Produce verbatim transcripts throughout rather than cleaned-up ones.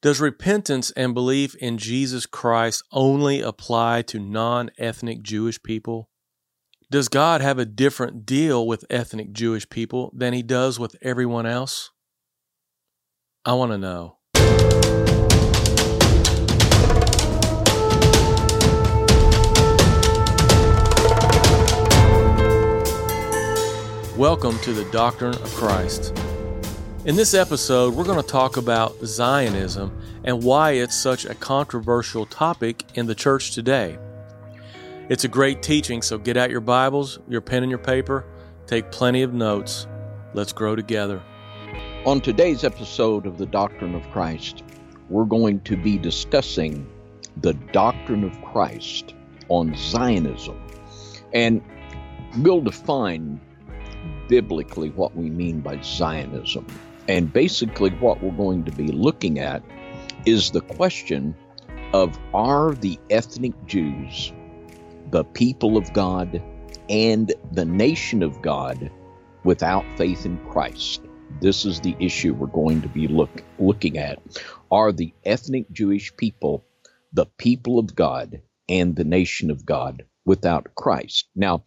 Does repentance and belief in Jesus Christ only apply to non-ethnic Jewish people? Does God have a different deal with ethnic Jewish people than he does with everyone else? I want to know. Welcome to the Doctrine of Christ. In this episode, we're going to talk about Zionism and why it's such a controversial topic in the church today. It's a great teaching, so get out your Bibles, your pen and your paper, take plenty of notes. Let's grow together. On today's episode of the Doctrine of Christ, we're going to be discussing the doctrine of Christ on Zionism. And we'll define biblically what we mean by Zionism. And basically what we're going to be looking at is the question of, are the ethnic Jews the people of God and the nation of God without faith in Christ? This is the issue we're going to be look, looking at. Are the ethnic Jewish people the people of God and the nation of God without Christ? Now,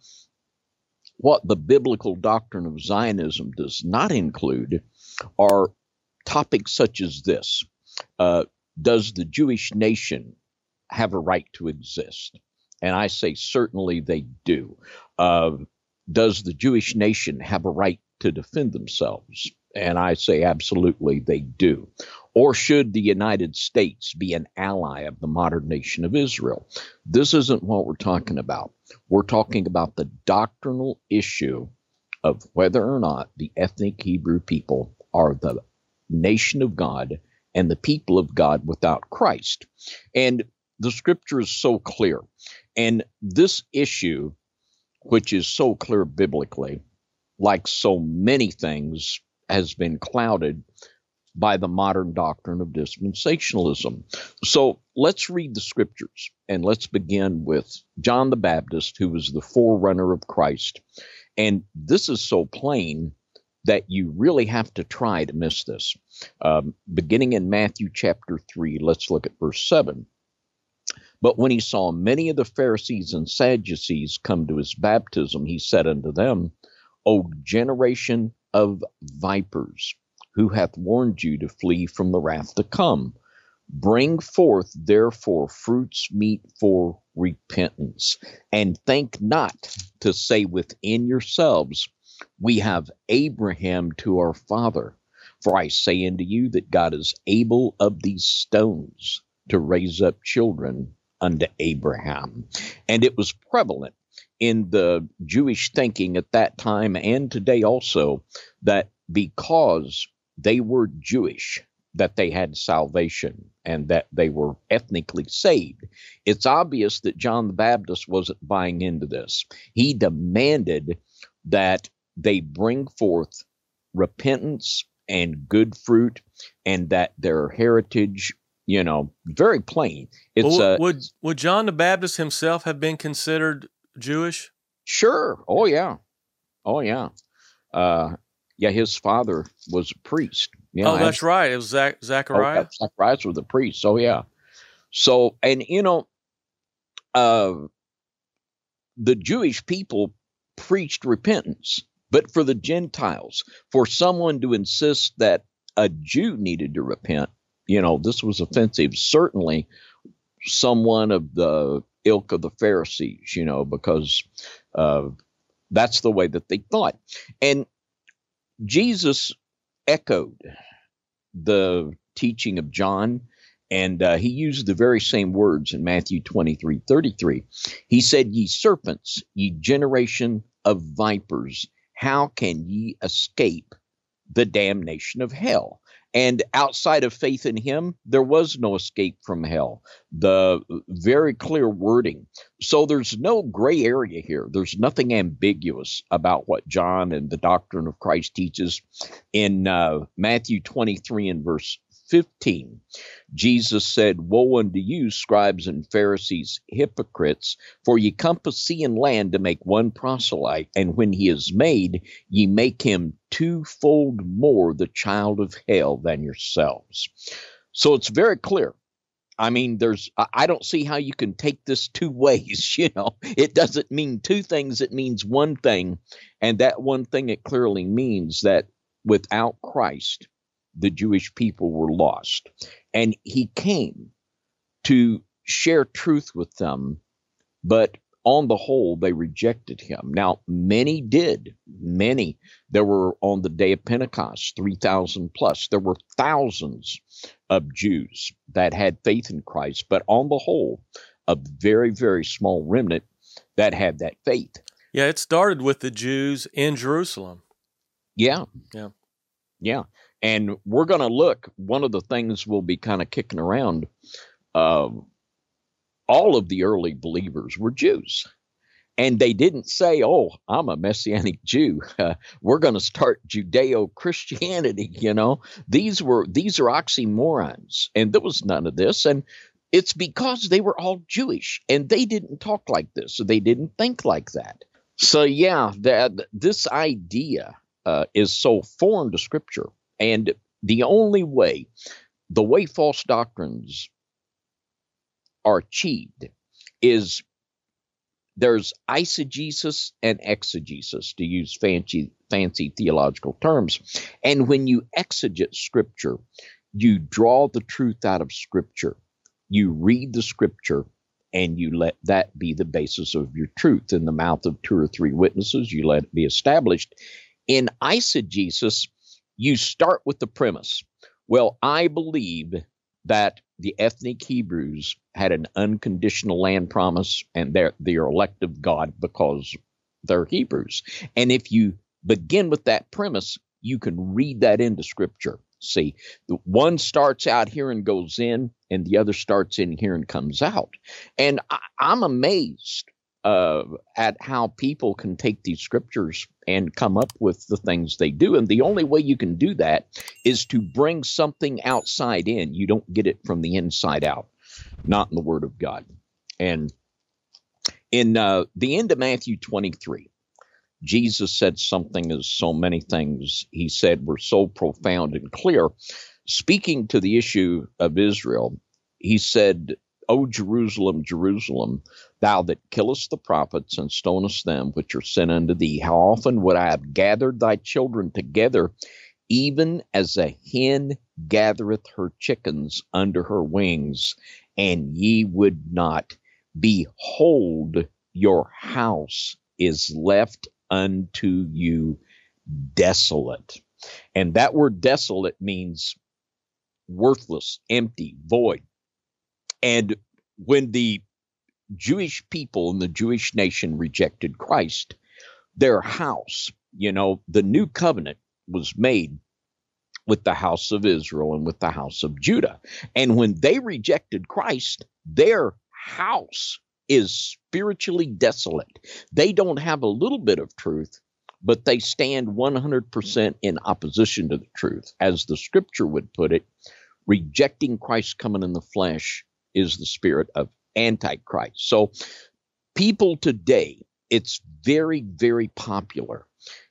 what the biblical doctrine of Zionism does not include are topics such as this. Uh, does the Jewish nation have a right to exist? And I say certainly they do. Uh, does the Jewish nation have a right to defend themselves? And I say absolutely they do. Or should the United States be an ally of the modern nation of Israel? This isn't what we're talking about. We're talking about the doctrinal issue of whether or not the ethnic Hebrew people are the nation of God and the people of God without Christ. And the scripture is so clear. And this issue, which is so clear biblically, like so many things, has been clouded by the modern doctrine of dispensationalism. So let's read the scriptures, and let's begin with John the Baptist, who was the forerunner of Christ. And this is so plain that you really have to try to miss this. Um, beginning in Matthew chapter three, let's look at verse seven. But when he saw many of the Pharisees and Sadducees come to his baptism, he said unto them, O generation of vipers, who hath warned you to flee from the wrath to come? Bring forth therefore fruits meet for repentance, and think not to say within yourselves, we have Abraham to our father. For I say unto you that God is able of these stones to raise up children unto Abraham. And it was prevalent in the Jewish thinking at that time and today also that because they were Jewish, that they had salvation and that they were ethnically saved. It's obvious that John the Baptist wasn't buying into this. He demanded that they bring forth repentance and good fruit, and that their heritage, you know, very plain. It's well, uh, would would John the Baptist himself have been considered Jewish? Sure. Oh yeah. Oh yeah. Uh, yeah. His father was a priest. Yeah, oh, that's right. It was Zach, Zachariah. Oh, Zacharias was a priest. So yeah. So and you know, uh, the Jewish people preached repentance. But for the Gentiles, for someone to insist that a Jew needed to repent, you know, this was offensive. Certainly someone of the ilk of the Pharisees, you know, because uh, that's the way that they thought. And Jesus echoed the teaching of John, and uh, he used the very same words in Matthew twenty-three thirty-three. He said, Ye serpents, ye generation of vipers, how can ye escape the damnation of hell? And outside of faith in him, there was no escape from hell. The very clear wording. So there's no gray area here. There's nothing ambiguous about what John and the doctrine of Christ teaches. In uh, Matthew twenty-three and verse fifteen, Jesus said, Woe unto you, scribes and Pharisees, hypocrites, for ye compass sea and land to make one proselyte, and when he is made, ye make him twofold more the child of hell than yourselves. So it's very clear. I mean, there's, I don't see how you can take this two ways. You know, it doesn't mean two things. It means one thing. And that one thing, it clearly means that without Christ, the Jewish people were lost. And he came to share truth with them, but on the whole, they rejected him. Now, many did. Many. There were, on the day of Pentecost, three thousand plus. There were thousands of Jews that had faith in Christ, but on the whole, a very, very small remnant that had that faith. Yeah, it started with the Jews in Jerusalem. Yeah. Yeah. Yeah. And we're going to look, one of the things we'll be kind of kicking around, uh, all of the early believers were Jews. And they didn't say, oh, I'm a Messianic Jew. Uh, we're going to start Judeo-Christianity, you know. These were these are oxymorons. And there was none of this. And it's because they were all Jewish. And they didn't talk like this. So they didn't think like that. So, yeah, that this idea uh, is so foreign to Scripture. And the only way, the way false doctrines are achieved is there's eisegesis and exegesis, to use fancy fancy theological terms. And when you exegete Scripture, you draw the truth out of Scripture. You read the Scripture, and you let that be the basis of your truth. In the mouth of two or three witnesses, you let it be established. In eisegesis, you start with the premise. Well, I believe that the ethnic Hebrews had an unconditional land promise, and they're, they're elect of God because they're Hebrews. And if you begin with that premise, you can read that into Scripture. See, the one starts out here and goes in, and the other starts in here and comes out. And I, I'm amazed uh, at how people can take these Scriptures and come up with the things they do. And the only way you can do that is to bring something outside in. You don't get it from the inside out, not in the Word of God. And in uh, the end of Matthew twenty-three, Jesus said something, as so many things he said were so profound and clear. Speaking to the issue of Israel, he said, O Jerusalem, Jerusalem, thou that killest the prophets and stonest them which are sent unto thee, how often would I have gathered thy children together, even as a hen gathereth her chickens under her wings, and ye would not. Behold, your house is left unto you desolate. And that word desolate means worthless, empty, void. And when the Jewish people and the Jewish nation rejected Christ, their house, you know, the new covenant was made with the house of Israel and with the house of Judah. And when they rejected Christ, their house is spiritually desolate. They don't have a little bit of truth, but they stand one hundred percent in opposition to the truth. As the Scripture would put it, rejecting Christ coming in the flesh is the spirit of Antichrist. So people today, it's very, very popular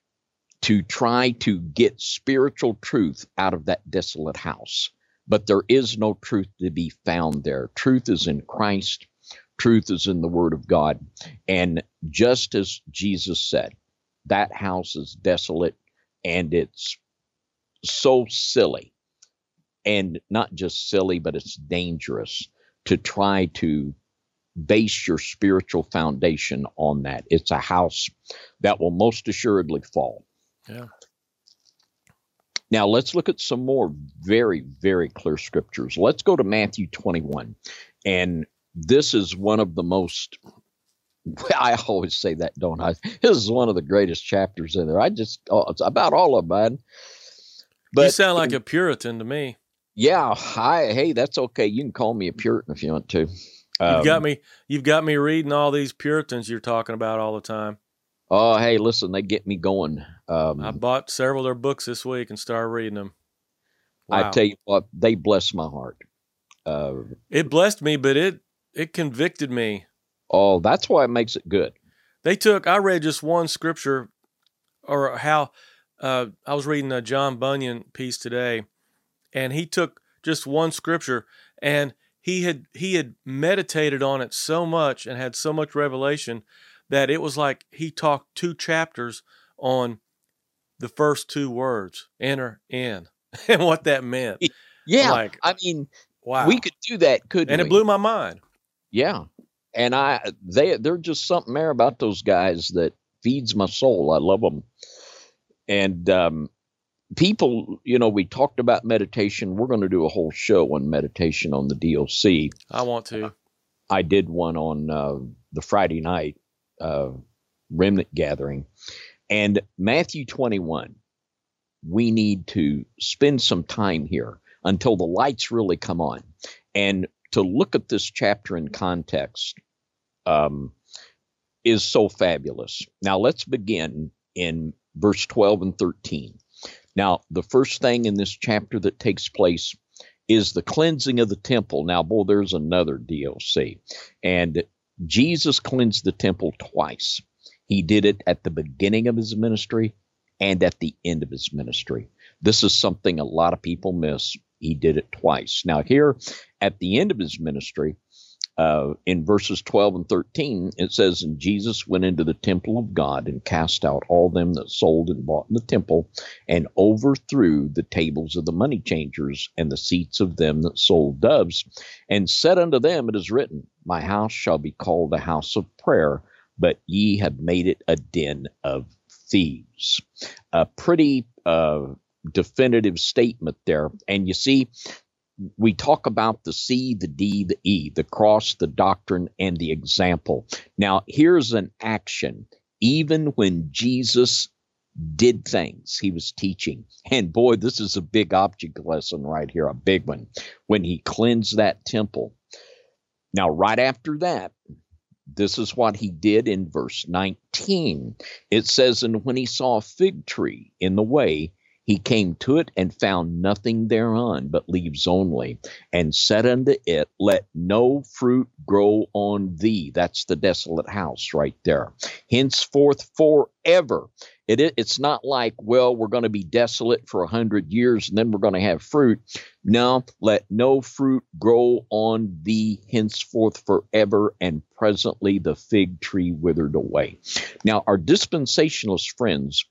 to try to get spiritual truth out of that desolate house. But there is no truth to be found there. Truth is in Christ. Truth is in the Word of God. And just as Jesus said, that house is desolate, and it's so silly. And not just silly, but it's dangerous to try to base your spiritual foundation on that. It's a house that will most assuredly fall. Yeah. Now, let's look at some more very, very clear scriptures. Let's go to Matthew twenty-one. And this is one of the most, I always say that, don't I? This is one of the greatest chapters in there. I just, oh, it's about all of mine. But you sound like a Puritan to me. Yeah, I, hey, that's okay. You can call me a Puritan if you want to. Um, you've got me. You've got me reading all these Puritans you're talking about all the time. Oh, hey, listen, they get me going. Um, I bought several of their books this week and started reading them. Wow. I tell you what, they bless my heart. Uh, it blessed me, but it it convicted me. Oh, that's why it makes it good. They took. I read just one scripture, or how uh, I was reading a John Bunyan piece today. And he took just one scripture, and he had he had meditated on it so much and had so much revelation that it was like he talked two chapters on the first two words, enter in, and what that meant. Yeah, like, I mean, wow, we could do that, couldn't and we? it blew my mind. Yeah, and I they they're just something there about those guys that feeds my soul. I love them, and um, people, you know, we talked about meditation. We're going to do a whole show on meditation on the D O C. I want to. Uh, I did one on uh, the Friday night uh, remnant gathering, and Matthew twenty-one. We need to spend some time here until the lights really come on, and to look at this chapter in context um, is so fabulous. Now let's begin in verse twelve and thirteen. Now, the first thing in this chapter that takes place is the cleansing of the temple. Now, boy, there's another D O C. And Jesus cleansed the temple twice. He did it at the beginning of his ministry and at the end of his ministry. This is something a lot of people miss. He did it twice. Now, here at the end of his ministry, Uh, in verses twelve and thirteen, it says, and Jesus went into the temple of God and cast out all them that sold and bought in the temple, and overthrew the tables of the money changers and the seats of them that sold doves, and said unto them, it is written, my house shall be called a house of prayer, but ye have made it a den of thieves. A pretty uh, definitive statement there. And you see, we talk about the C, the D, the E, the cross, the doctrine, and the example. Now, here's an action. Even when Jesus did things, he was teaching. And boy, this is a big object lesson right here, a big one. When he cleansed that temple. Now, right after that, this is what he did in verse nineteen. It says, and when he saw a fig tree in the way, he came to it and found nothing thereon but leaves only, and said unto it, let no fruit grow on thee. That's the desolate house right there. Henceforth forever. It, it's not like, well, we're going to be desolate for a hundred years and then we're going to have fruit. No, let no fruit grow on thee henceforth forever. And presently the fig tree withered away. Now, our dispensationalist friends,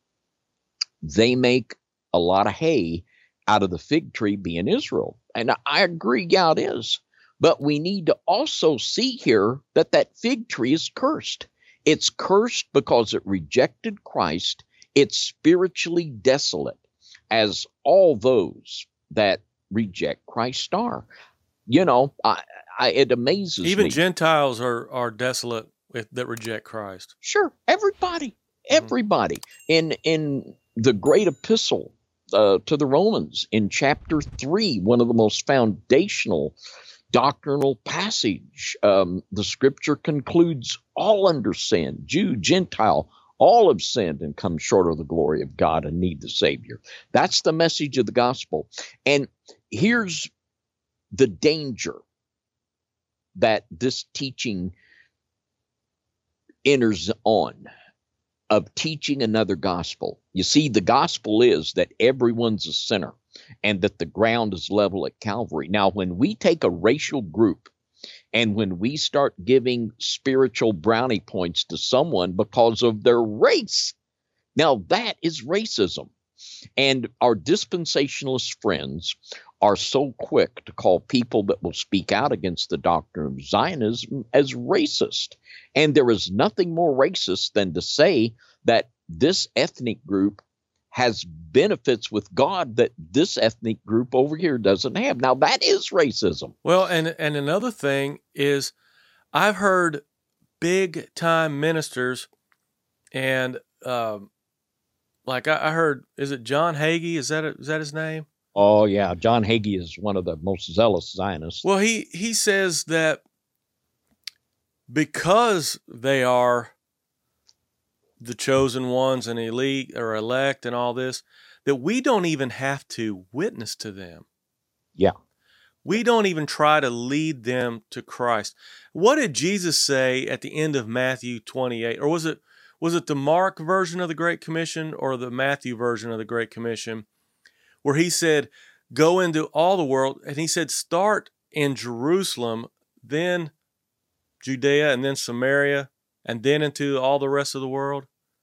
they make a lot of hay out of the fig tree being Israel. And I agree, yeah, it is. But we need to also see here that that fig tree is cursed. It's cursed because it rejected Christ. It's spiritually desolate, as all those that reject Christ are. You know, I, I, it amazes Even me. Even Gentiles are, are desolate with, that reject Christ. Sure, everybody, everybody. Mm-hmm. In, in the great epistle, Uh, to the Romans in chapter three, one of the most foundational doctrinal passage. Um, the scripture concludes all under sin, Jew, Gentile, all have sinned and come short of the glory of God and need the Savior. That's the message of the gospel. And here's the danger that this teaching enters on, of teaching another gospel. You see, the gospel is that everyone's a sinner and that the ground is level at Calvary. Now, when we take a racial group and when we start giving spiritual brownie points to someone because of their race, now that is racism. And our dispensationalist friends are so quick to call people that will speak out against the doctrine of Zionism as racist. And there is nothing more racist than to say that this ethnic group has benefits with God that this ethnic group over here doesn't have. Now, that is racism. Well, and, and another thing is I've heard big-time ministers and um, like I, I heard, is it John Hagee? Is that a, is that his name? Oh, yeah. John Hagee is one of the most zealous Zionists. Well, he, he says that because they are the chosen ones and elite or elect and all this, that we don't even have to witness to them. Yeah. We don't even try to lead them to Christ. What did Jesus say at the end of Matthew twenty-eight? Or was it was it the Mark version of the Great Commission or the Matthew version of the Great Commission, where he said, go into all the world. And he said, start in Jerusalem, then Judea, and then Samaria, and then into all the rest of the world.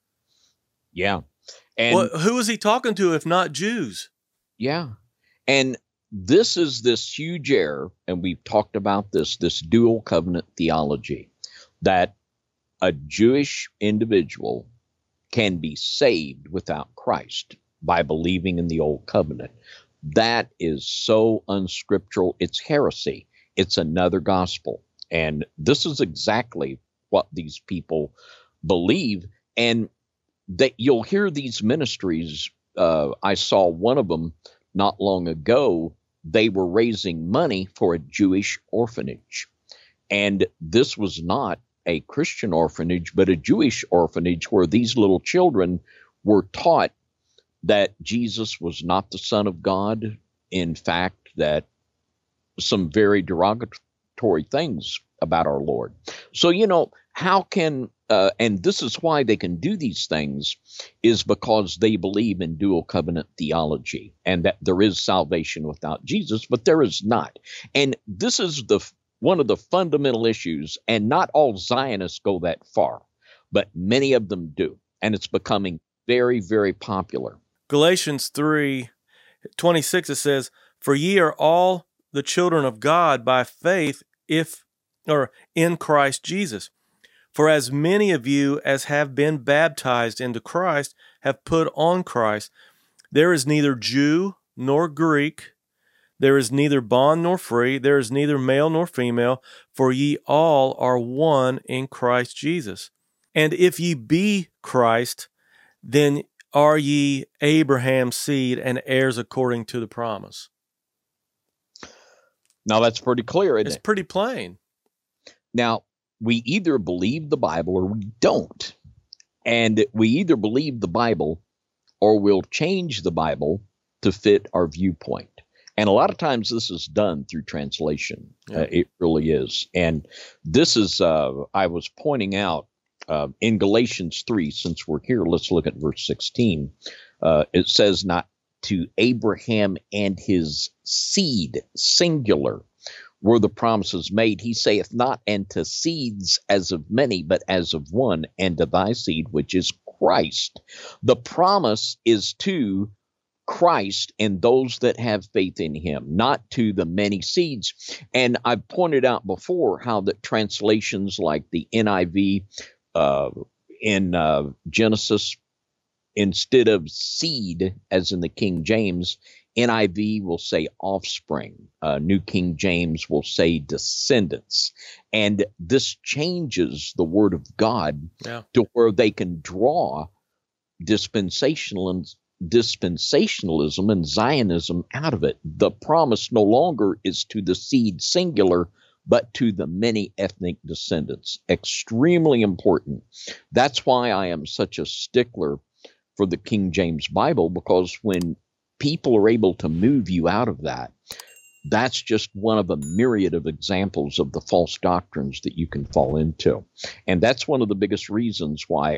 Yeah. And well, who is he talking to if not Jews? Yeah. And this is this huge error, and we've talked about this, this dual covenant theology, that a Jewish individual can be saved without Christ by believing in the old covenant. That is so unscriptural. It's heresy. It's another gospel. And this is exactly what these people believe. And that you'll hear these ministries. Uh, I saw one of them not long ago. They were raising money for a Jewish orphanage. And this was not a Christian orphanage, but a Jewish orphanage where these little children were taught that Jesus was not the Son of God. In fact, that some very derogatory things about our Lord. So, you know, how can, uh, and this is why they can do these things, is because they believe in dual covenant theology and that there is salvation without Jesus, but there is not. And this is the one of the fundamental issues, and not all Zionists go that far, but many of them do. And it's becoming very, very popular. Galatians three twenty-six, it says, "For ye are all the children of God by faith, if or in Christ Jesus. For as many of you as have been baptized into Christ have put on Christ. There is neither Jew nor Greek, there is neither bond nor free, there is neither male nor female, for ye all are one in Christ Jesus. And if ye be Christ, then are ye Abraham's seed and heirs according to the promise." Now that's pretty clear, isn't It's it? pretty plain. Now, we either believe the Bible or we don't. And we either believe the Bible or we'll change the Bible to fit our viewpoint. And a lot of times this is done through translation. Yeah. Uh, it really is. And this is, uh, I was pointing out uh, in Galatians three, since we're here, let's look at verse sixteen. Uh, it says, "Not to Abraham and his seed," singular, "were the promises made. He saith not, and to seeds as of many, but as of one, and to thy seed, which is Christ." The promise is to Christ and those that have faith in him, not to the many seeds. And I've pointed out before how that translations like the N I V uh, in uh, Genesis, instead of seed, as in the King James, N I V will say offspring. Uh, New King James will say descendants. And this changes the word of God Yeah. to where they can draw dispensational dispensationalism and Zionism out of it. The promise no longer is to the seed singular, but to the many ethnic descendants. Extremely important. That's why I am such a stickler for the King James Bible, because when people are able to move you out of that, that's just one of a myriad of examples of the false doctrines that you can fall into. And that's one of the biggest reasons why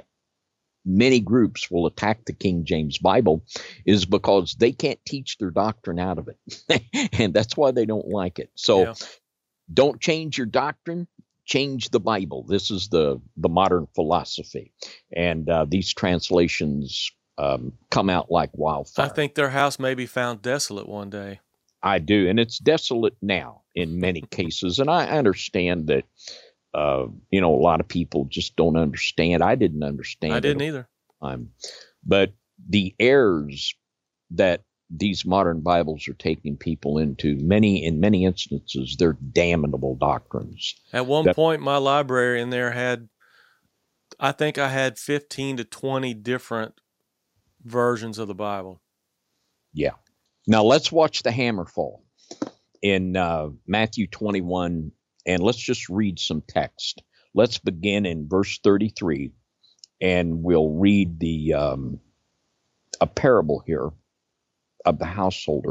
many groups will attack the King James Bible, is because they can't teach their doctrine out of it. And that's why they don't like it. So Yeah. don't change your doctrine, change the Bible. This is the, the modern philosophy. And uh, these translations um, come out like wildfire. I think their house may be found desolate one day. I do. And it's desolate now in many cases. And I understand that, uh, you know, a lot of people just don't understand. I didn't understand. I didn't it. either. Um, but the errors that these modern Bibles are taking people into, many in many instances, they're damnable doctrines. At one That- point, my library in there had, I think I had fifteen to twenty different versions of the Bible. Yeah. Now let's watch the hammer fall in uh, Matthew twenty-one, and let's just read some text. Let's begin in verse thirty-three, and we'll read the um, a parable here of the householder.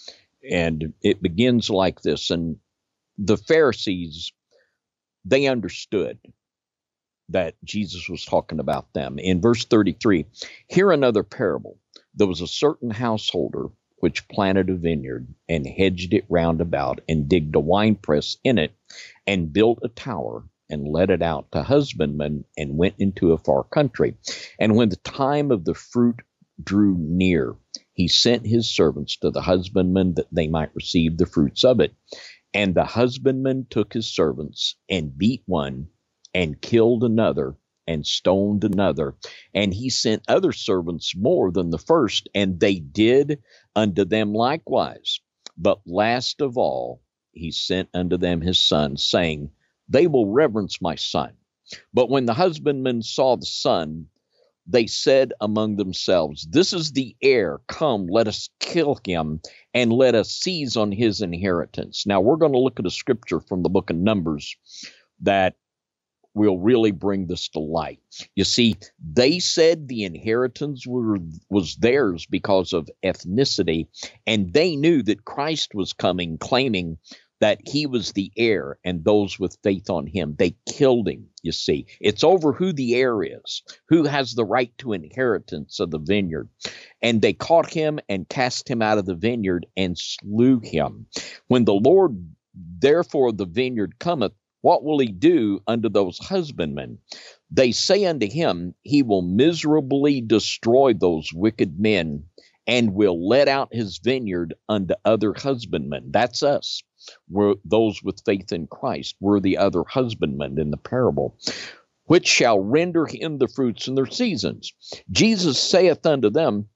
And it begins like this. And the Pharisees, they understood that Jesus was talking about them. In verse thirty-three, "Hear another parable. There was a certain householder which planted a vineyard, and hedged it round about, and digged a winepress in it, and built a tower, and let it out to husbandmen, and went into a far country. And when the time of the fruit drew near, he sent his servants to the husbandmen, that they might receive the fruits of it. And the husbandman took his servants, and beat one, and killed another, and stoned another. And he sent other servants more than the first, and they did unto them likewise. But last of all, he sent unto them his son, saying, They will reverence my son. But when the husbandmen saw the son, they said among themselves, This is the heir. Come, let us kill him, and let us seize on his inheritance. Now, we're going to look at a scripture from the book of Numbers that will really bring this to light. You see, they said the inheritance were, was theirs because of ethnicity, and they knew that Christ was coming, claiming that he was the heir, and those with faith on him. They killed him, you see. It's over who the heir is, who has the right to inheritance of the vineyard. And they caught him and cast him out of the vineyard and slew him. When the Lord therefore of the vineyard cometh, what will he do unto those husbandmen? They say unto him, He will miserably destroy those wicked men, and will let out his vineyard unto other husbandmen. That's us. We're those with faith in Christ. We're the other husbandmen in the parable, which shall render him the fruits in their seasons. Jesus saith unto them,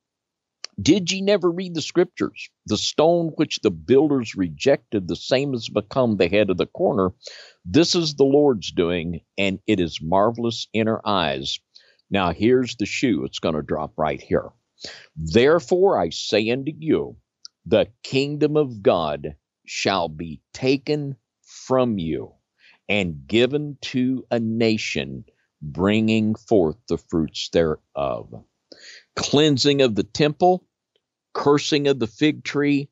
Did ye never read the scriptures? The stone which the builders rejected, the same has become the head of the corner. This is the Lord's doing, and it is marvelous in our eyes. Now here's the shoe. It's going to drop right here. Therefore I say unto you, the kingdom of God shall be taken from you and given to a nation, bringing forth the fruits thereof. Cleansing of the temple, cursing of the fig tree,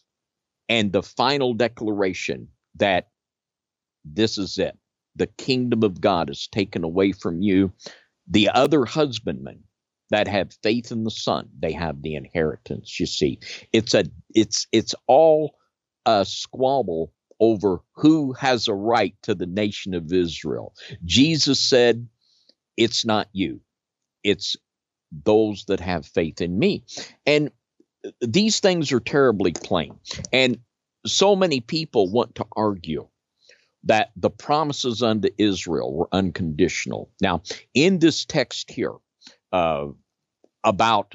and the final declaration that this is it. The kingdom of God is taken away from you. The other husbandmen that have faith in the Son, they have the inheritance. You see, it's a it's it's all a squabble over who has a right to the nation of Israel. Jesus said, it's not you. It's those that have faith in me. And these things are terribly plain. And so many people want to argue that the promises unto Israel were unconditional. Now, in this text here, uh, about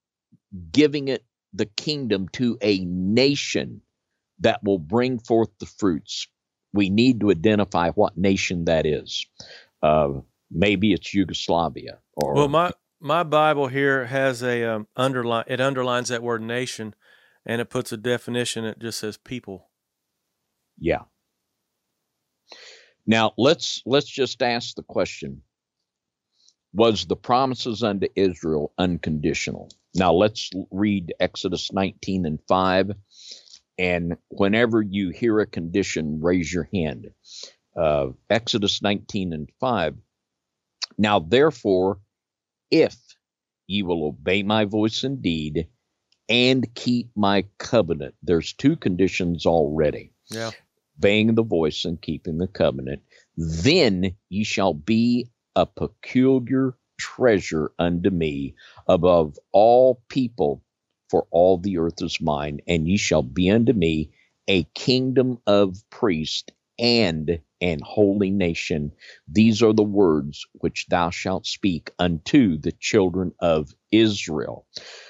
giving it the kingdom to a nation that will bring forth the fruits, we need to identify what nation that is. Uh, maybe it's Yugoslavia. Or well, my my Bible here has a um, underline. It underlines that word nation, and it puts a definition. It just says people. Yeah. Now let's let's just ask the question: was the promises unto Israel unconditional? Now let's read Exodus nineteen and five. And whenever you hear a condition, raise your hand. Uh, Exodus nineteen and five. Now, therefore, if ye will obey my voice indeed and keep my covenant. There's two conditions already. Yeah. Obeying the voice and keeping the covenant. Then ye shall be a peculiar treasure unto me above all people, for all the earth is mine, and ye shall be unto me a kingdom of priests and an holy nation. These are the words which thou shalt speak unto the children of Israel.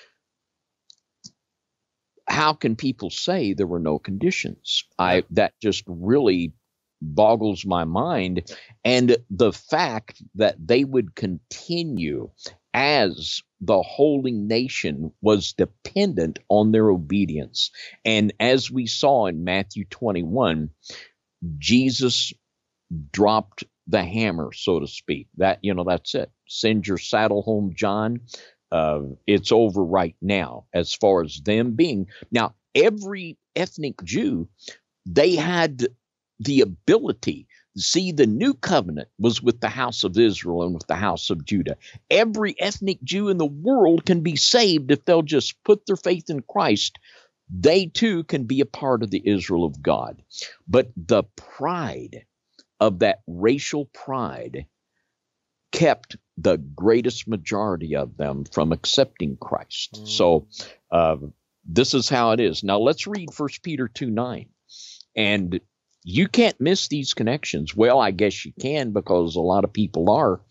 How can people say there were no conditions? I that just really boggles my mind. And the fact that they would continue as the holy nation was dependent on their obedience. And as we saw in Matthew twenty-one, Jesus dropped the hammer, so to speak. That, you know, that's it. Send your saddle home, John. Uh, it's over right now as far as them being. Now, every ethnic Jew, they had the ability. See, the new covenant was with the house of Israel and with the house of Judah. Every ethnic Jew in the world can be saved if they'll just put their faith in Christ. They too can be a part of the Israel of God. But the pride of that racial pride kept the greatest majority of them from accepting Christ. Mm. So uh, this is how it is. Now let's read First Peter two nine. And you can't miss these connections. Well, I guess you can, because a lot of people are.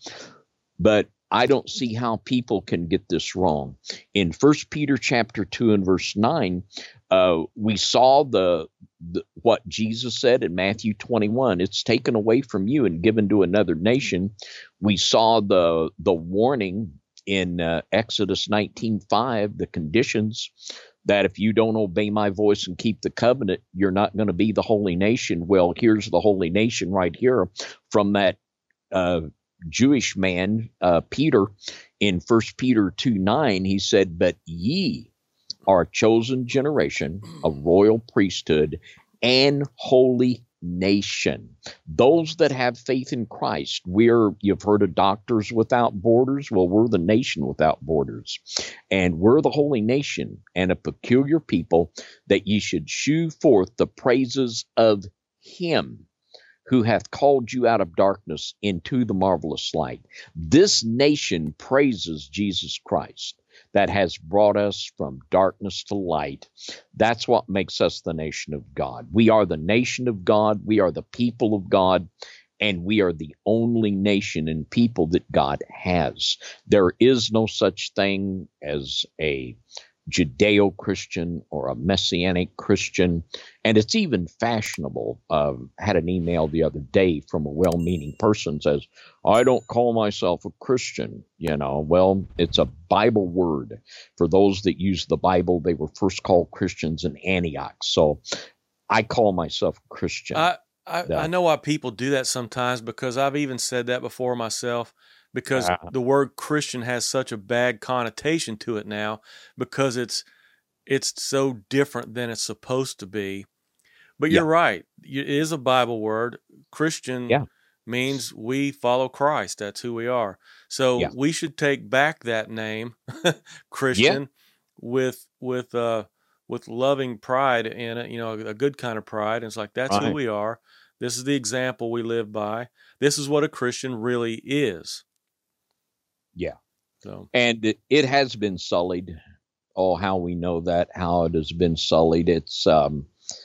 But I don't see how people can get this wrong. In First Peter chapter two and verse nine, uh, we saw the, the what Jesus said in Matthew twenty-one. It's taken away from you and given to another nation. We saw the the warning in uh, Exodus nineteen five, the conditions that if you don't obey my voice and keep the covenant, you're not going to be the holy nation. Well, here's the holy nation right here from that uh, Jewish man, uh, Peter, in First Peter two nine. He said, but ye are a chosen generation, a royal priesthood, and holy nation. Those that have faith in Christ. We're, you've heard of Doctors Without Borders. Well, we're the nation without borders. And we're the holy nation and a peculiar people, that ye should shew forth the praises of him who hath called you out of darkness into the marvelous light. This nation praises Jesus Christ, that has brought us from darkness to light. That's what makes us the nation of God. We are the nation of God. We are the people of God. And we are the only nation and people that God has. There is no such thing as a Judeo-Christian or a Messianic Christian. And it's even fashionable. Uh, had an email the other day from a well-meaning person says, I don't call myself a Christian. You know, well, it's a Bible word. For those that use the Bible, they were first called Christians in Antioch. So I call myself a Christian. I, I, I know why people do that sometimes, because I've even said that before myself. Because uh, the word Christian has such a bad connotation to it now, because it's it's so different than it's supposed to be. But you're yeah. right. It is a Bible word. Christian yeah. means we follow Christ. That's who we are. So yeah. we should take back that name, Christian, yeah. with with uh, with loving pride in it. You know, a good kind of pride. And it's like, that's right. who we are. This is the example we live by. This is what a Christian really is. Yeah. So. And it, it has been sullied. Oh, how we know that, how it has been sullied. It's, um,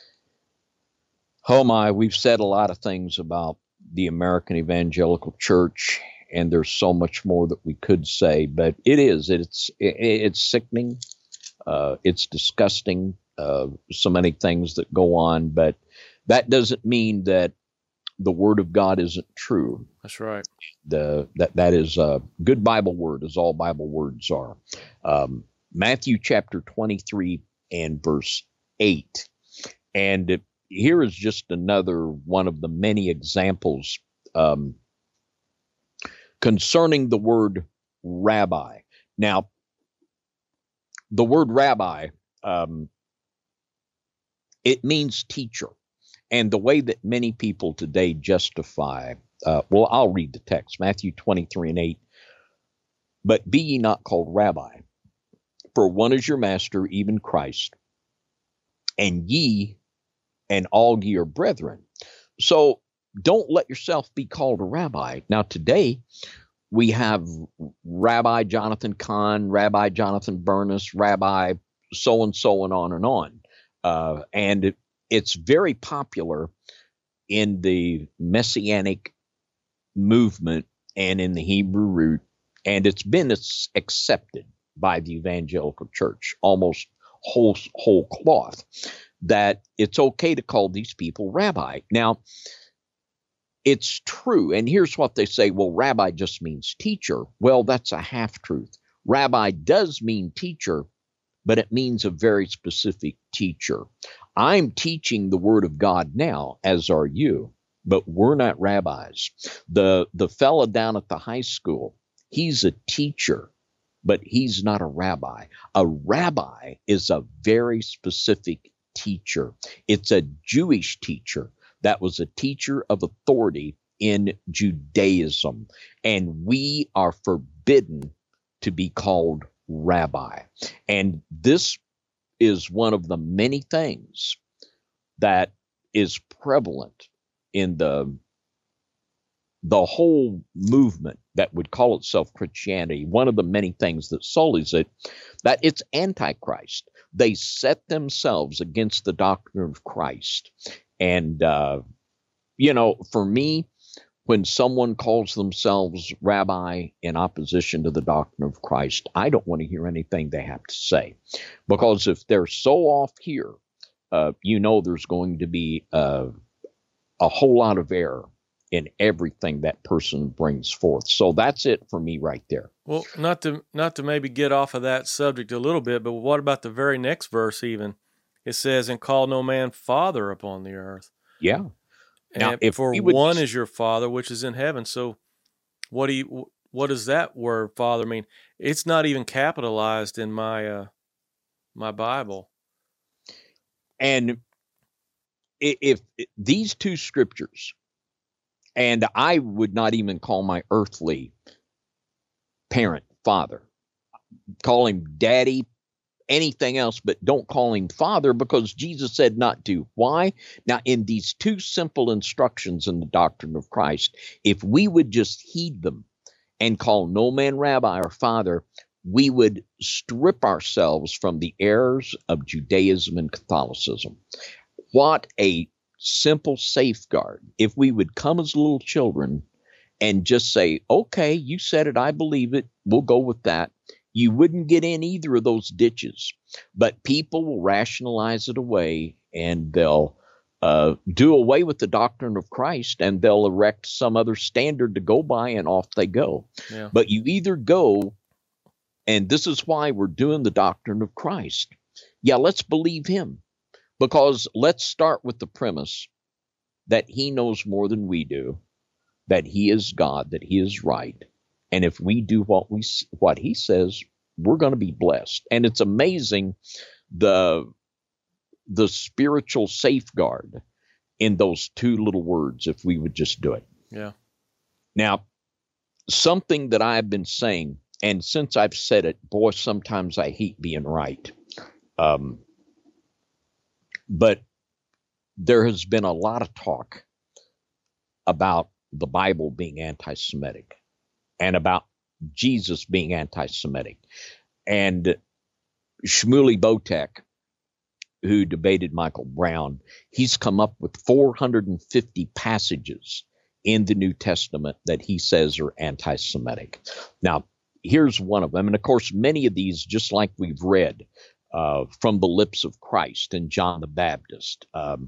oh my, we've said a lot of things about the American Evangelical Church, and there's so much more that we could say, but it is, it's, it, it's sickening. Uh, it's disgusting. Uh, so many things that go on, but that doesn't mean that the word of God isn't true. That's right. The that that is a good Bible word, as all Bible words are. Um, Matthew chapter twenty-three and verse eight. And here is just another one of the many examples um, concerning the word rabbi. Now, the word rabbi, um, it means teacher. And the way that many people today justify, uh, well, I'll read the text, Matthew twenty-three and eight. But be ye not called rabbi, for one is your master, even Christ, and ye and all ye are brethren. So don't let yourself be called a rabbi. Now today we have Rabbi Jonathan Cahn, Rabbi Jonathan Bernis, Rabbi so-and-so and on and on. Uh, and it, It's very popular in the Messianic movement and in the Hebrew root, and it's been accepted by the evangelical church, almost whole, whole cloth, that it's okay to call these people rabbi. Now, it's true, and here's what they say, well, rabbi just means teacher. Well, that's a half-truth. Rabbi does mean teacher, but it means a very specific teacher. I'm teaching the word of God now, as are you, but we're not rabbis. The, the fella down at the high school, he's a teacher, but he's not a rabbi. A rabbi is a very specific teacher. It's a Jewish teacher that was a teacher of authority in Judaism. And we are forbidden to be called rabbi. And this is one of the many things that is prevalent in the the whole movement that would call itself Christianity. One of the many things that sullies it, that it's antichrist. They set themselves against the doctrine of Christ. And, uh, you know, for me, when someone calls themselves rabbi in opposition to the doctrine of Christ, I don't want to hear anything they have to say. Because if they're so off here, uh, you know there's going to be uh, a whole lot of error in everything that person brings forth. So that's it for me right there. Well, not to not to maybe get off of that subject a little bit, but what about the very next verse even? It says, and call no man father upon the earth. Yeah. Now, and if for would, one is your Father which is in heaven. So what do you, what does that word Father mean? It's not even capitalized in my uh, my Bible. And if, if these two scriptures, and I would not even call my earthly parent father, call him daddy, anything else, but don't call him father, because Jesus said not to. Why? Now, in these two simple instructions in the doctrine of Christ, if we would just heed them and call no man rabbi or father, we would strip ourselves from the errors of Judaism and Catholicism. What a simple safeguard if we would come as little children and just say, okay, you said it, I believe it, we'll go with that. You wouldn't get in either of those ditches, but people will rationalize it away, and they'll uh, do away with the doctrine of Christ, and they'll erect some other standard to go by, and off they go. Yeah. But you either go, and this is why we're doing the doctrine of Christ. Yeah, let's believe him, because let's start with the premise that he knows more than we do, that he is God, that he is right. And if we do what we what he says, we're going to be blessed. And it's amazing the the spiritual safeguard in those two little words, if we would just do it. Yeah. Now, something that I've been saying, and since I've said it, boy, sometimes I hate being right. Um, but there has been a lot of talk about the Bible being anti-Semitic, and about Jesus being anti-Semitic. And Shmuley Boteach, who debated Michael Brown, he's come up with four hundred fifty passages in the New Testament that he says are anti-Semitic. Now, here's one of them. And of course, many of these, just like we've read uh, from the lips of Christ and John the Baptist, um,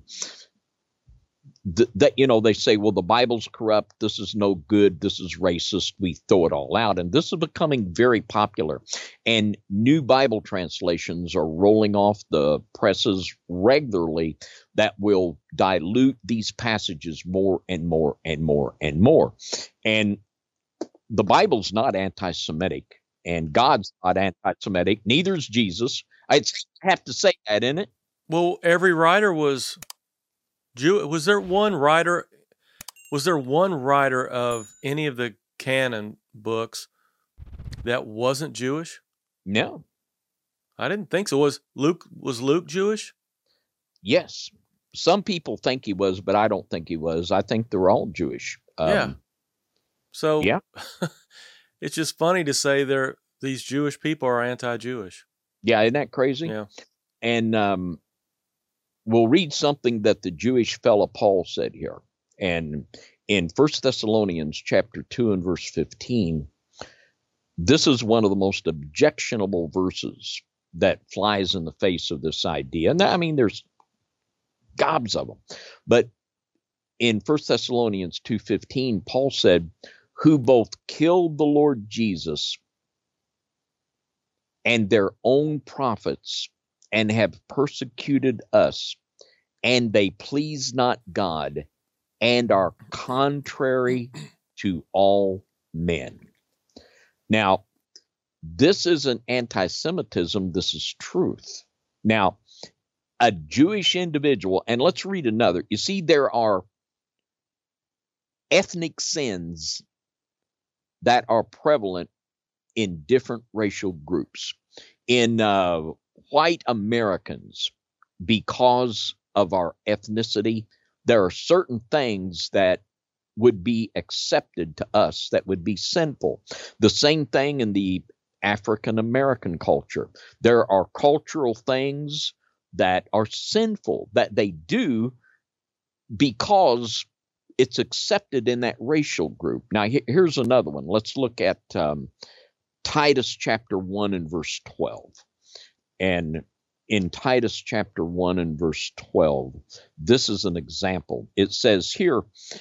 Th- that, you know, they say, well, the Bible's corrupt. This is no good. This is racist. We throw it all out. And this is becoming very popular. And new Bible translations are rolling off the presses regularly that will dilute these passages more and more and more and more. And the Bible's not anti-Semitic, and God's not anti-Semitic. Neither is Jesus. I have to say that, isn't it? Well, every writer was Jew. Was there one writer? Was there one writer of any of the canon books that wasn't Jewish? No, I didn't think so. Was Luke? Was Luke Jewish? Yes, some people think he was, but I don't think he was. I think they're all Jewish. Um, yeah. So yeah, it's just funny to say they're these Jewish people are anti-Jewish. Yeah, isn't that crazy? Yeah. And um, we'll read something that the Jewish fellow Paul said here. And in First Thessalonians chapter two and verse fifteen, this is one of the most objectionable verses that flies in the face of this idea. And I mean, there's gobs of them. But in First Thessalonians two fifteen, Paul said, who both killed the Lord Jesus and their own prophets, and have persecuted us, and they please not God, and are contrary to all men. Now, this isn't anti-Semitism, this is truth. Now, a Jewish individual, and let's read another. You see, there are ethnic sins that are prevalent in different racial groups. In uh, white Americans, because of our ethnicity, there are certain things that would be accepted to us that would be sinful. The same thing in the African American culture. There are cultural things that are sinful that they do because it's accepted in that racial group. Now, he- here's another one. Let's look at um, Titus chapter one and verse twelve. And in Titus chapter one and verse twelve, this is an example. It says here,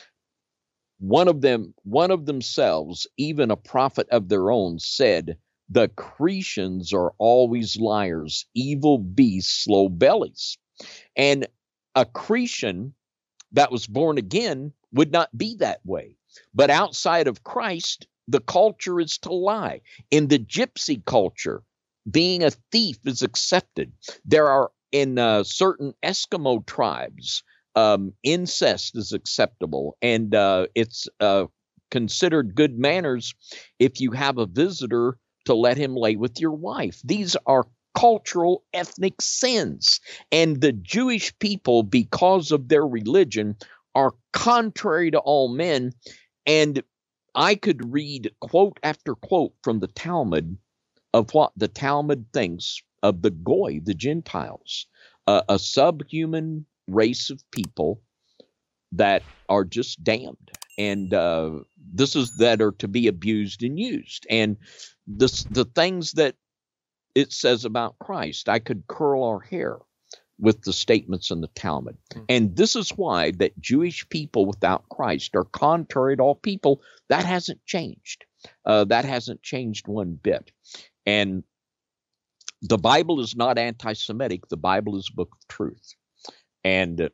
one of them, one of themselves, even a prophet of their own, said, the Cretians are always liars, evil beasts, slow bellies. And a Cretan that was born again would not be that way. But outside of Christ, the culture is to lie. In the gypsy culture, being a thief is accepted. There are in uh, certain Eskimo tribes, um, incest is acceptable, and uh, it's uh, considered good manners if you have a visitor to let him lay with your wife. These are cultural ethnic sins. And the Jewish people, because of their religion, are contrary to all men. And I could read quote after quote from the Talmud of what the Talmud thinks of the Goy, the Gentiles, uh, a subhuman race of people that are just damned. And uh, this is that are to be abused and used. And this, the things that it says about Christ, I could curl our hair with the statements in the Talmud. Mm-hmm. And this is why that Jewish people without Christ are contrary to all people. That hasn't changed. Uh, that hasn't changed one bit. And the Bible is not anti-Semitic. The Bible is a book of truth. And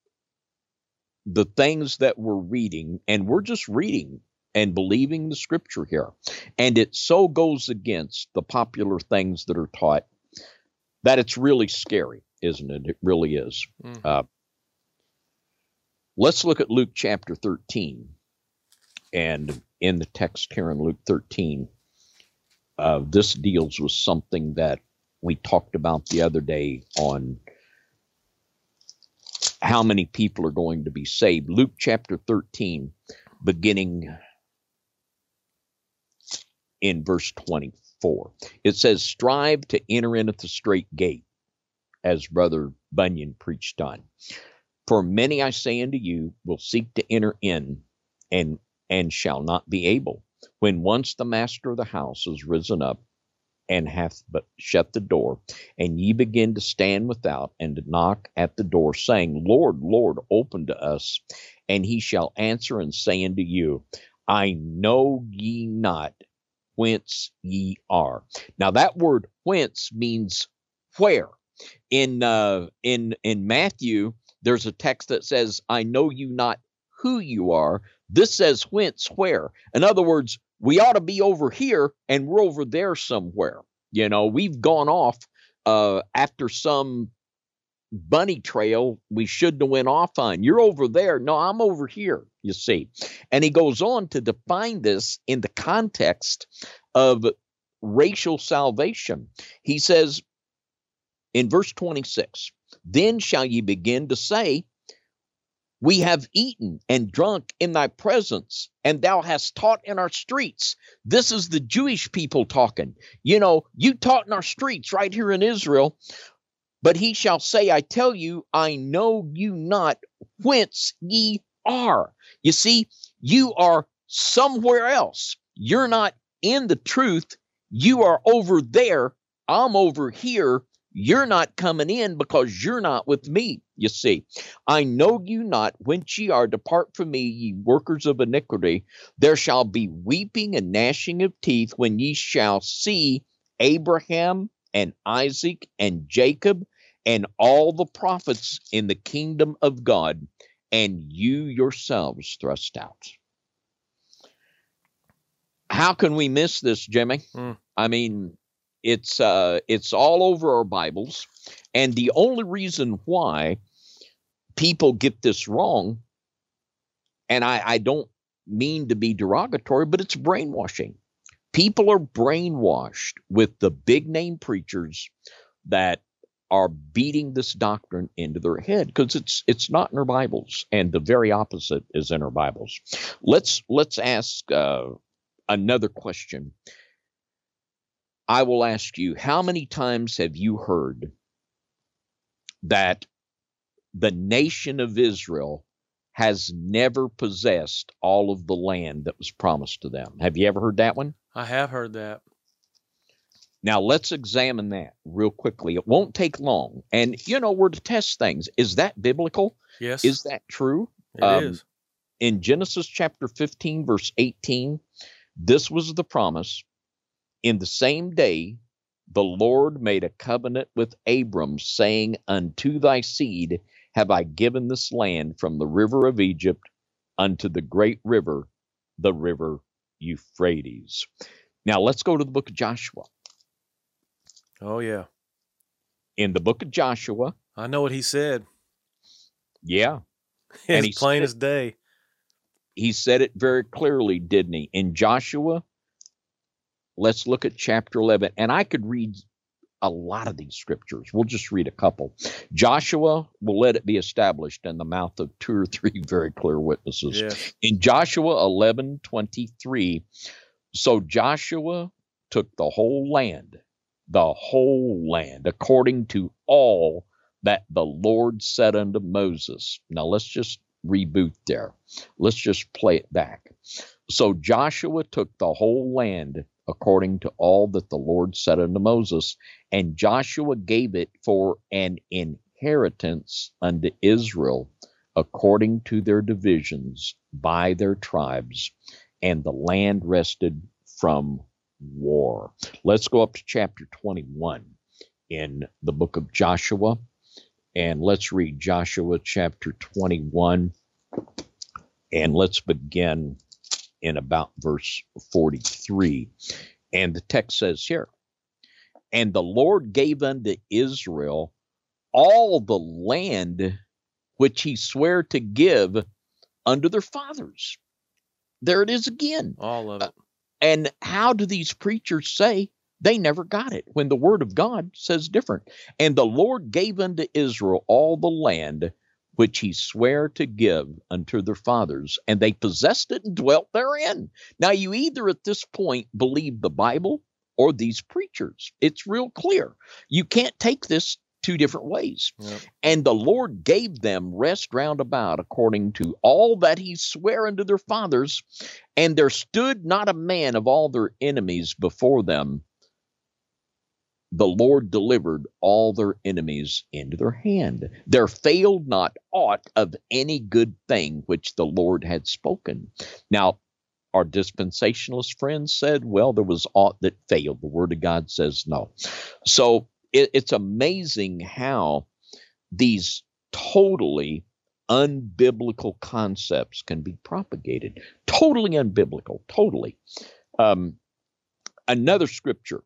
the things that we're reading, and we're just reading and believing the scripture here, and it so goes against the popular things that are taught that it's really scary, isn't it? It really is. Mm. Uh, let's look at Luke chapter thirteen. And in the text here in Luke thirteen, uh, this deals with something that we talked about the other day on how many people are going to be saved. Luke chapter thirteen, beginning in verse twenty-four. It says, strive to enter in at the straight gate, as Brother Bunyan preached on. For many, I say unto you, will seek to enter in, and, and shall not be able. When once the master of the house is risen up, and hath but shut the door, and ye begin to stand without, and to knock at the door, saying, Lord, Lord, open to us. And he shall answer and say unto you, I know ye not whence ye are. Now that word whence means where. In uh, in in Matthew, there's a text that says, I know you not who you are. This says whence, where. In other words, we ought to be over here and we're over there somewhere. You know, we've gone off uh, after some bunny trail we shouldn't have went off on. You're over there. No, I'm over here, you see. And he goes on to define this in the context of racial salvation. He says in verse twenty-six, then shall ye begin to say, we have eaten and drunk in thy presence, and thou hast taught in our streets. This is the Jewish people talking. You know, you taught in our streets right here in Israel. But he shall say, I tell you, I know you not whence ye are. You see, you are somewhere else. You're not in the truth. You are over there. I'm over here. You're not coming in because you're not with me, you see. I know you not whence ye are. Depart from me, ye workers of iniquity. There shall be weeping and gnashing of teeth when ye shall see Abraham and Isaac and Jacob and all the prophets in the kingdom of God, and you yourselves thrust out. How can we miss this, Jimmy? Mm. I mean, it's uh, it's all over our Bibles, and the only reason why people get this wrong, and I, I don't mean to be derogatory, but it's brainwashing. People are brainwashed with the big name preachers that are beating this doctrine into their head because it's it's not in our Bibles, and the very opposite is in our Bibles. Let's let's ask uh, another question. I will ask you, how many times have you heard that the nation of Israel has never possessed all of the land that was promised to them? Have you ever heard that one? I have heard that. Now, let's examine that real quickly. It won't take long. And, you know, we're to test things. Is that biblical? Yes. Is that true? It um, is. In Genesis chapter fifteen, verse eighteen, this was the promise. In the same day, the Lord made a covenant with Abram, saying, unto thy seed have I given this land from the river of Egypt unto the great river, the river Euphrates. Now, let's go to the book of Joshua. Oh, yeah. In the book of Joshua. I know what he said. Yeah. It's he plain said, as day. He said it very clearly, didn't he? In Joshua, let's look at chapter eleven. And I could read a lot of these scriptures. We'll just read a couple. Joshua will let it be established in the mouth of two or three very clear witnesses. Yes. In Joshua eleven twenty-three, so Joshua took the whole land, the whole land, according to all that the Lord said unto Moses. Now let's just reboot there. Let's just play it back. So Joshua took the whole land according to all that the Lord said unto Moses, and Joshua gave it for an inheritance unto Israel according to their divisions by their tribes, and the land rested from war. Let's go up to chapter twenty-one in the book of Joshua, and let's read Joshua chapter twenty-one, and let's begin in about verse forty-three. And the text says here, and the Lord gave unto Israel all the land which he sware to give unto their fathers. There it is again. All of it. Uh, and how do these preachers say they never got it when the word of God says different? And the Lord gave unto Israel all the land which he sware to give unto their fathers, and they possessed it and dwelt therein. Now, you either at this point believe the Bible or these preachers. It's real clear. You can't take this two different ways. Yep. And the Lord gave them rest round about according to all that he sware unto their fathers, and there stood not a man of all their enemies before them. The Lord delivered all their enemies into their hand. There failed not aught of any good thing which the Lord had spoken. Now, our dispensationalist friends said, well, there was aught that failed. The Word of God says no. So it, it's amazing how these totally unbiblical concepts can be propagated. Totally unbiblical, totally. Um, another scripture.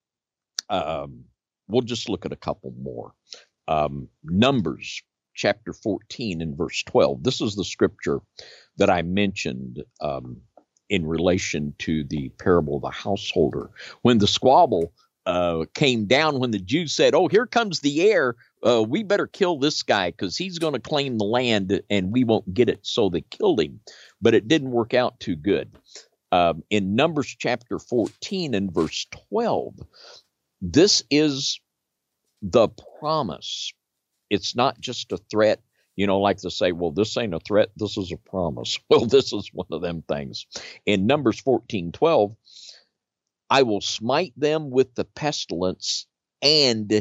Um, we'll just look at a couple more. Um, Numbers chapter fourteen and verse twelve. This is the scripture that I mentioned um, in relation to the parable of the householder. When the squabble uh, came down, when the Jews said, oh, here comes the heir, uh, we better kill this guy because he's going to claim the land and we won't get it. So they killed him, but it didn't work out too good. Um, in Numbers chapter fourteen and verse twelve, this is the promise. It's not just a threat, you know, like to say, well, this ain't a threat, this is a promise. Well, this is one of them things. In Numbers fourteen twelve, I will smite them with the pestilence and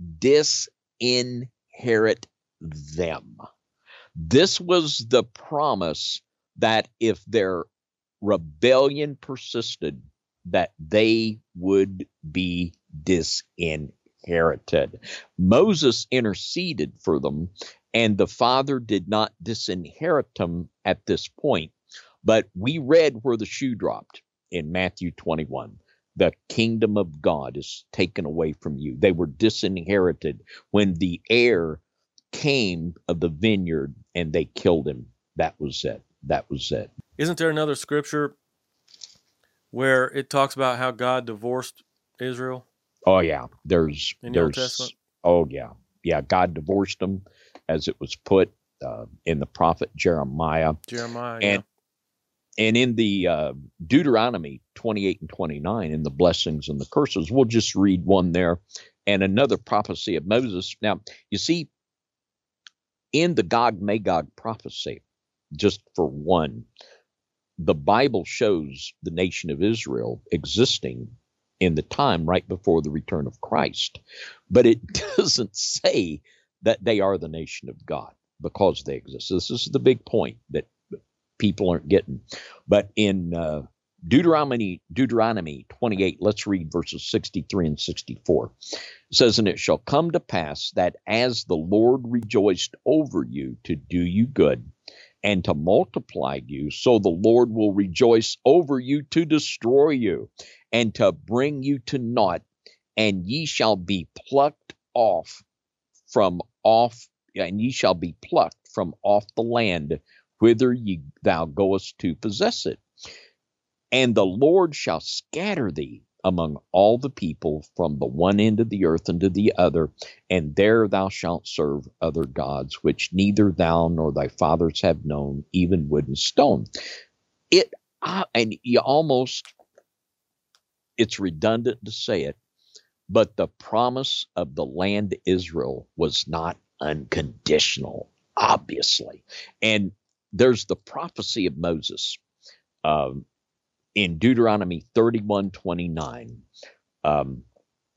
disinherit them. This was the promise that if their rebellion persisted, that they would be disinherited. Moses interceded for them, and the Father did not disinherit them at this point. But we read where the shoe dropped in Matthew twenty-one. The kingdom of God is taken away from you. They were disinherited when the heir came of the vineyard and they killed him. That was it. That was it. Isn't there another scripture where it talks about how God divorced Israel? Oh yeah, there's in the Old there's Testament? oh yeah, yeah. God divorced them, as it was put uh, in the prophet Jeremiah, Jeremiah, and yeah. and in the uh, Deuteronomy twenty-eight and twenty-nine, in the blessings and the curses. We'll just read one there, and another prophecy of Moses. Now you see, in the Gog Magog prophecy, just for one, the Bible shows the nation of Israel existing in the time right before the return of Christ. But it doesn't say that they are the nation of God because they exist. This is the big point that people aren't getting. But in uh, Deuteronomy, Deuteronomy twenty-eight, let's read verses sixty-three and sixty-four. It says, "And it shall come to pass that as the Lord rejoiced over you to do you good, and to multiply you, so the Lord will rejoice over you to destroy you, and to bring you to naught, and ye shall be plucked off from off, and ye shall be plucked from off the land whither ye thou goest to possess it. And the Lord shall scatter thee among all the people from the one end of the earth unto the other, and there thou shalt serve other gods, which neither thou nor thy fathers have known, even wood and stone." It, uh, and you almost, it's redundant to say it, but the promise of the land to Israel was not unconditional, obviously. And there's the prophecy of Moses. Um, In Deuteronomy thirty-one twenty-nine, um,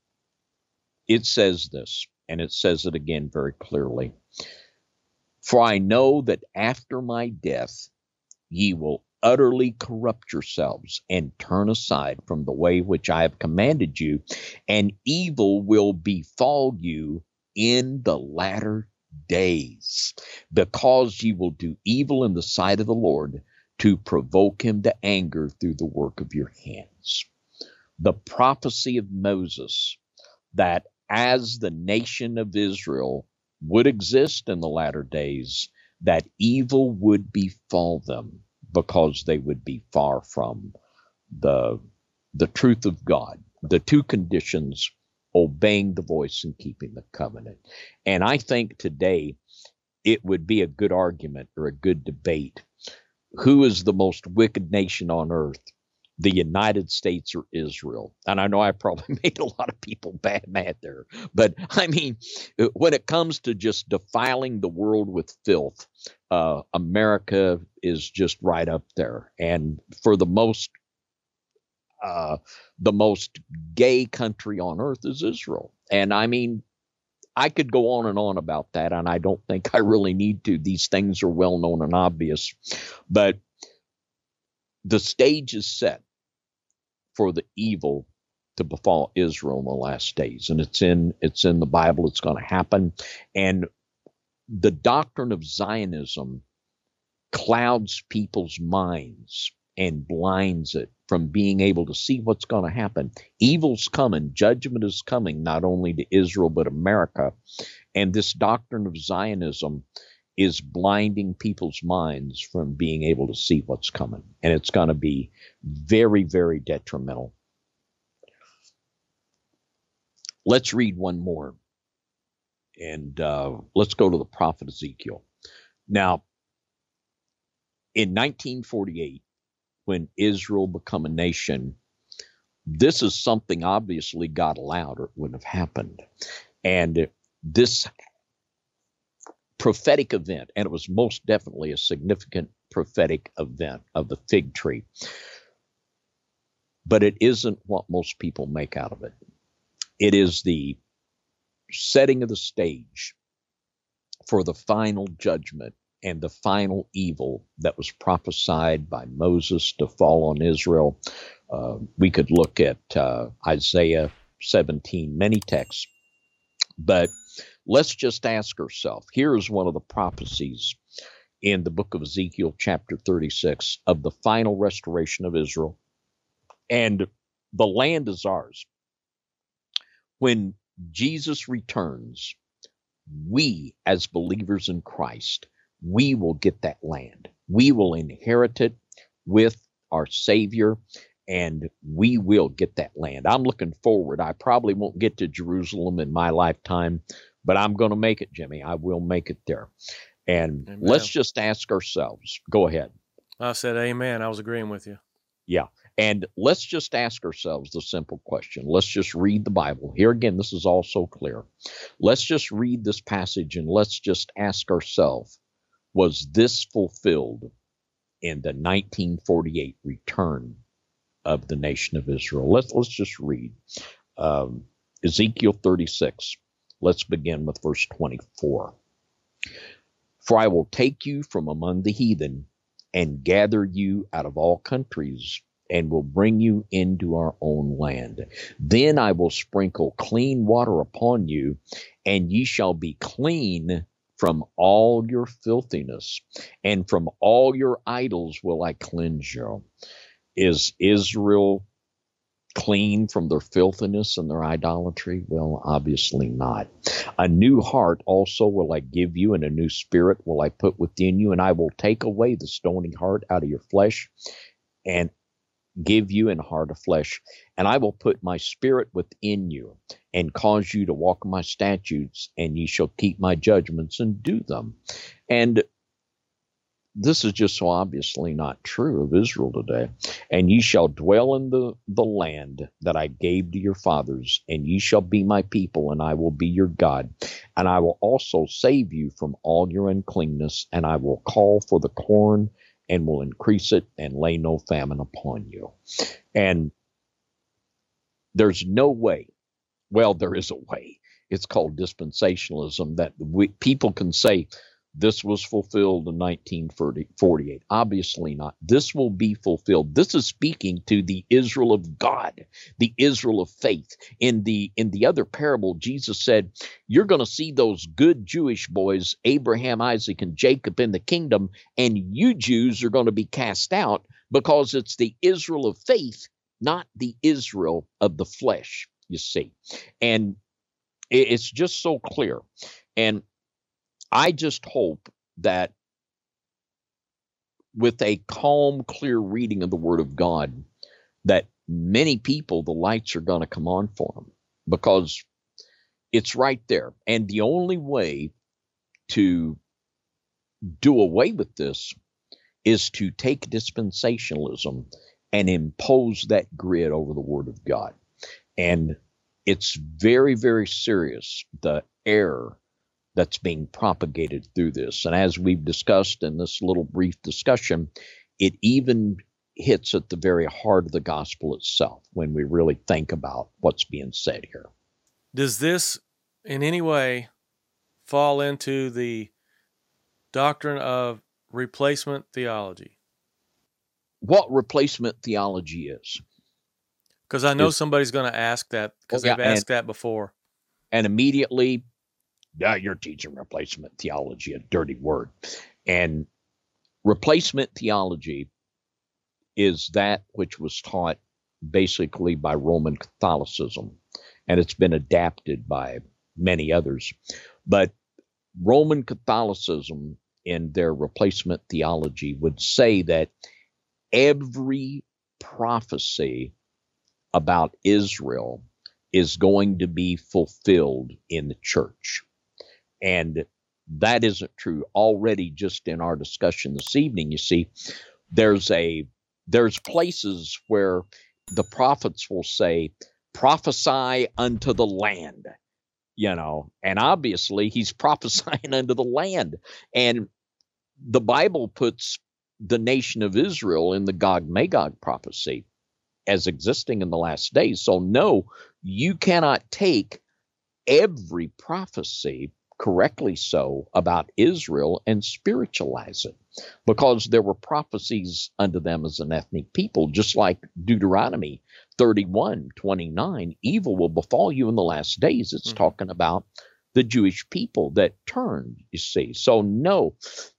it says this, and it says it again very clearly. "For I know that after my death ye will utterly corrupt yourselves and turn aside from the way which I have commanded you, and evil will befall you in the latter days, because ye will do evil in the sight of the Lord, to provoke him to anger through the work of your hands." The prophecy of Moses that as the nation of Israel would exist in the latter days, that evil would befall them because they would be far from the, the truth of God. The two conditions: obeying the voice and keeping the covenant. And I think today it would be a good argument or a good debate. Who is the most wicked nation on earth, the United States or Israel? And I know I probably made a lot of people bad mad there, but I mean, when it comes to just defiling the world with filth, uh, America is just right up there. And for the most, uh, the most gay country on earth is Israel. And I mean, I could go on and on about that, and I don't think I really need to. These things are well known and obvious. But the stage is set for the evil to befall Israel in the last days. And it's in it's in the Bible. It's going to happen. And the doctrine of Zionism clouds people's minds and blinds it from being able to see what's going to happen. Evil's coming. Judgment is coming, not only to Israel, but America. And this doctrine of Zionism is blinding people's minds from being able to see what's coming. And it's going to be very, very detrimental. Let's read one more. And uh, let's go to the prophet Ezekiel. Now, in nineteen forty-eight, when Israel became a nation, this is something obviously God allowed or it wouldn't have happened. And this prophetic event, and it was most definitely a significant prophetic event of the fig tree, but it isn't what most people make out of it. It is the setting of the stage for the final judgment and the final evil that was prophesied by Moses to fall on Israel. Uh, we could look at uh, Isaiah seventeen, many texts. But let's just ask ourselves, here is one of the prophecies in the book of Ezekiel chapter thirty-six of the final restoration of Israel. And the land is ours. When Jesus returns, we as believers in Christ, we will get that land. We will inherit it with our Savior, and we will get that land. I'm looking forward. I probably won't get to Jerusalem in my lifetime, but I'm going to make it, Jimmy. I will make it there. And Amen. Let's just ask ourselves. Go ahead. I said amen. I was agreeing with you. Yeah. And let's just ask ourselves the simple question. Let's just read the Bible. Here again, this is all so clear. Let's just read this passage and let's just ask ourselves, was this fulfilled in the nineteen forty-eight return of the nation of Israel? Let's, let's just read um, Ezekiel thirty-six. Let's begin with verse twenty-four. For I will take you from among the heathen and gather you out of all countries, and will bring you into our own land. Then I will sprinkle clean water upon you, and ye shall be clean from all your filthiness, and from all your idols will I cleanse you. Is Israel clean from their filthiness and their idolatry? Well, obviously not. A new heart also will I give you, and a new spirit will I put within you, and I will take away the stony heart out of your flesh, and give you an heart of flesh, and I will put my spirit within you, and cause you to walk in my statutes, and ye shall keep my judgments and do them. And this is just so obviously not true of Israel today. And ye shall dwell in the, the land that I gave to your fathers, and ye shall be my people, and I will be your God. And I will also save you from all your uncleanness, and I will call for the corn, and will increase it, and lay no famine upon you. And there's no way, well, there is a way. It's called dispensationalism, that we, people can say, this was fulfilled in nineteen forty-eight. Obviously not. This will be fulfilled. This is speaking to the Israel of God, the Israel of faith. In the in the other parable, Jesus said, you're going to see those good Jewish boys, Abraham, Isaac, and Jacob in the kingdom, and you Jews are going to be cast out, because it's the Israel of faith, not the Israel of the flesh, you see. And it's just so clear. And I just hope that with a calm, clear reading of the Word of God, that many people, the lights are going to come on for them, because it's right there. And the only way to do away with this is to take dispensationalism and impose that grid over the Word of God. And it's very, very serious, the error that's being propagated through this. And as we've discussed in this little brief discussion, it even hits at the very heart of the gospel itself when we really think about what's being said here. Does this in any way fall into the doctrine of replacement theology? What replacement theology is? Because I know is, somebody's going to ask that, because oh, yeah, they've asked and, that before. And immediately, yeah, you're teaching replacement theology, a dirty word. And replacement theology is that which was taught basically by Roman Catholicism, and it's been adapted by many others. But Roman Catholicism, in their replacement theology, would say that every prophecy about Israel is going to be fulfilled in the church. And that isn't true. Already, just in our discussion this evening, you see, there's a there's places where the prophets will say, prophesy unto the land, you know, and obviously he's prophesying unto the land. And the Bible puts the nation of Israel in the Gog-Magog prophecy as existing in the last days. So no, you cannot take every prophecy, correctly so, about Israel and spiritualize it, because there were prophecies unto them as an ethnic people, just like Deuteronomy thirty-one twenty-nine, evil will befall you in the last days. It's mm-hmm. talking about the Jewish people that turned, you see. So no,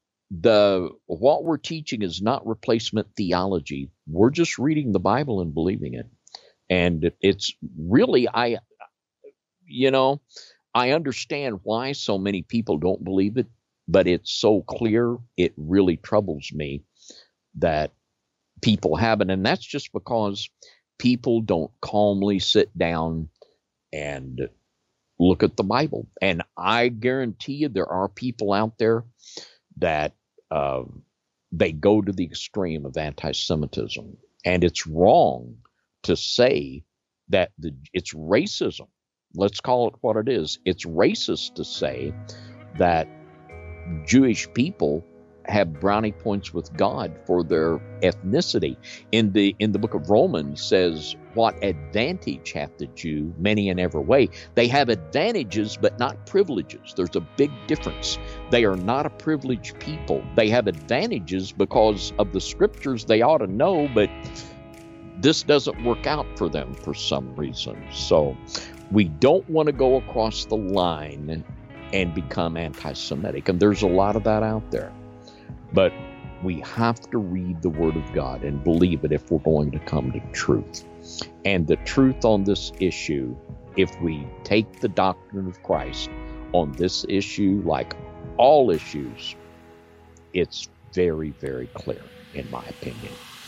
the what we're teaching is not replacement theology. We're just reading the Bible and believing it. And it's really, I, you know, I understand why so many people don't believe it, but it's so clear, it really troubles me that people haven't. And that's just because people don't calmly sit down and look at the Bible. And I guarantee you there are people out there that uh, they go to the extreme of anti-Semitism. And it's wrong to say that the, it's racism. Let's call it what it is. It's racist to say that Jewish people have brownie points with God for their ethnicity. In the in the book of Romans says, what advantage hath the Jew? Many in every way. They have advantages, but not privileges. There's a big difference. They are not a privileged people. They have advantages because of the scriptures they ought to know, but this doesn't work out for them for some reason. So we don't want to go across the line and become anti-Semitic. And there's a lot of that out there. But we have to read the Word of God and believe it if we're going to come to truth. And the truth on this issue, if we take the doctrine of Christ on this issue, like all issues, it's very, very clear, in my opinion.